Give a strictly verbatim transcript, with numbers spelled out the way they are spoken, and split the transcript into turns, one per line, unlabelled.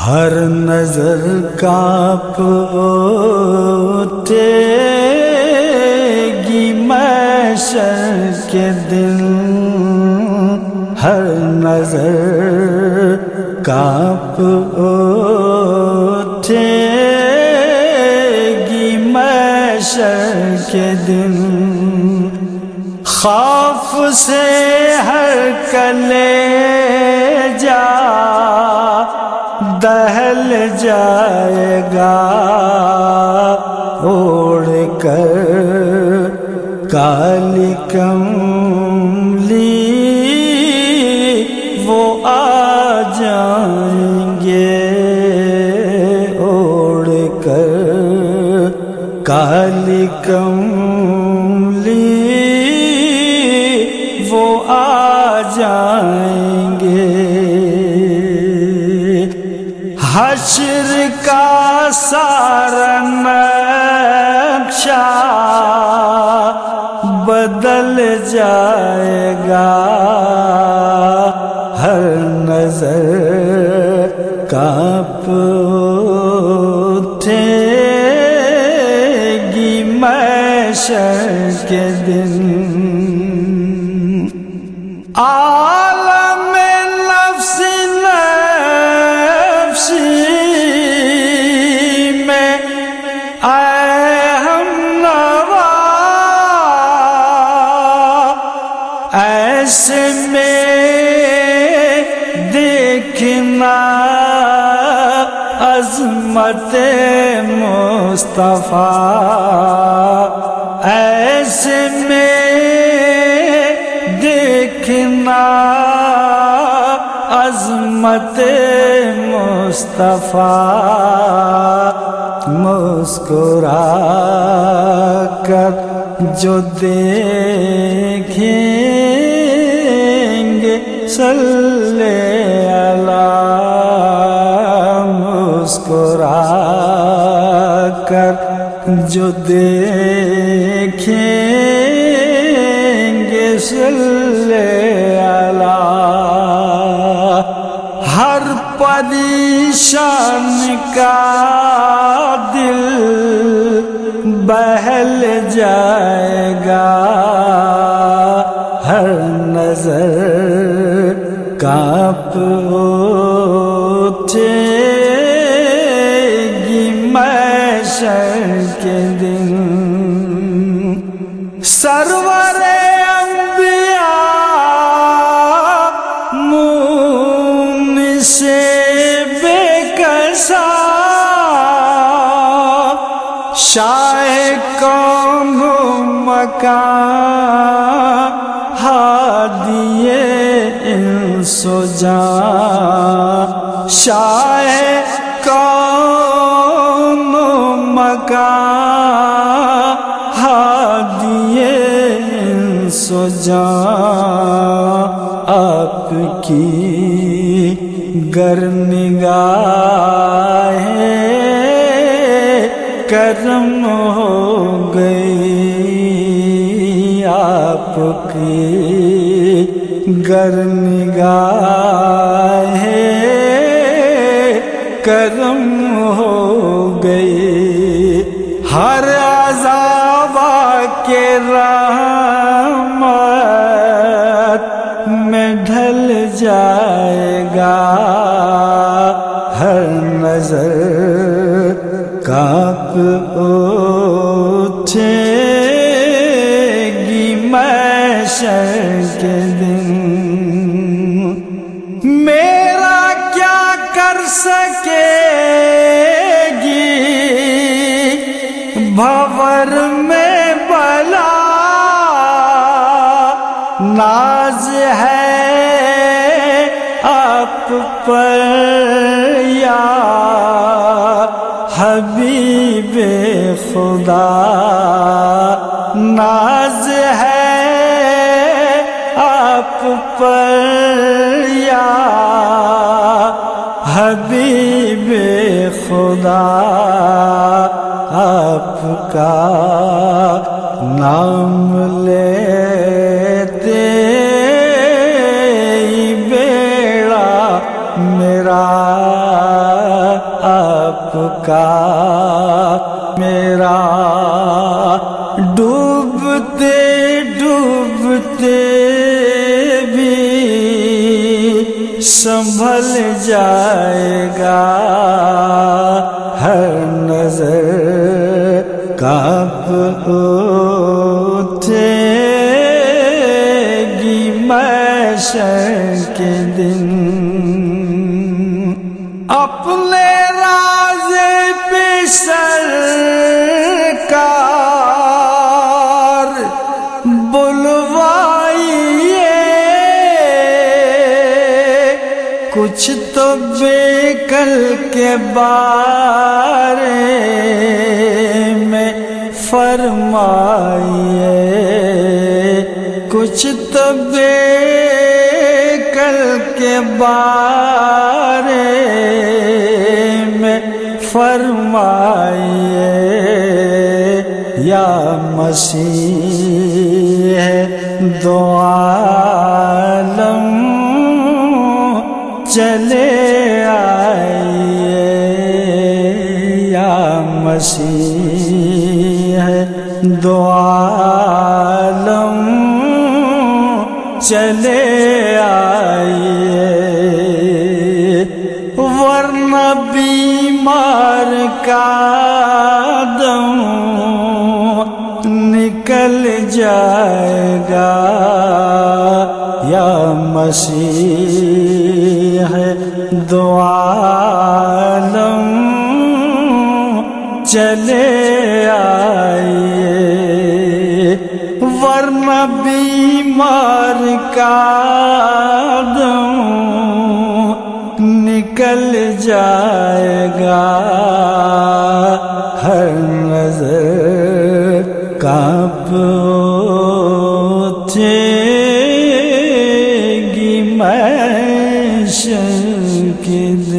ہر نظر کانپ اٹھے گی محشر کے دن، ہر نظر کانپ اٹھے گی محشر کے دن، خوف سے ہر کلیجہ دہل جائے گا، اوڑھ کر کالی کملی وہ آ جائیں گے، اوڑھ کر کالی کملی وہ آ جائیں گے، حشر کا سارا نقشہ بدل جائے گا، ہر نظر کانپ اٹھے گی محشر کے دن، عالم نفس نفسی میں اے ہم نوا، ایسے میں دیکھنا عظمت مصطفیٰ، ایسے میں دیکھنا عظمت مصطفیٰ، مسکرا کر جو دیکھیں گے صلی اللہ، مسکرا کر جو دیکھیں گے صلی اللہ، ہر پریشان کا دل بہل جائے گا، ہر نظر کانپ اٹھے گی محشر کے دن، سرور انبیاء مون سے بے کسا، شاہ کون مکان ہادی انس و جان، شاہ کون مکان ہادی انس و جان، آپ کی گر نگاہیں کرم ہو گئی، آپ کی گر نگاہیں کرم ہو گئی، ہر عذاب کے رحمت میں ڈھل جائے گا، ہر نظر کانپ اٹھے گی محشر کے دن، میرا کیا کر سکے گی بھور میں بلا، ناز ہے آپ پر یا حبیب خدا، ناز ہے آپ پر یا حبیب خدا، آپ کا نام لیتے ہی بیڑا میرا کا میرا ڈوبتے ڈوبتے بھی سنبھل جائے گا، ہر نظر کانپ اٹھے گی محشر کے دن۔ اپنے راز پہ سرکار بلوائیے، کچھ تو بے کل کے بارے میں فرمائیے، کچھ تو بے کل کے بارے میں فرمائیے، یا مسیح دو عالم چلے آئیے، یا مسیح دو عالم چلے آئیے، ورنہ بیمار کا دم نکل جائے گا، یا مسیح دو عالم چلے آئیے، ورنہ بیمار کا دم نکل جائے گا، ہر نظر کانپ اٹھے گی محشر کے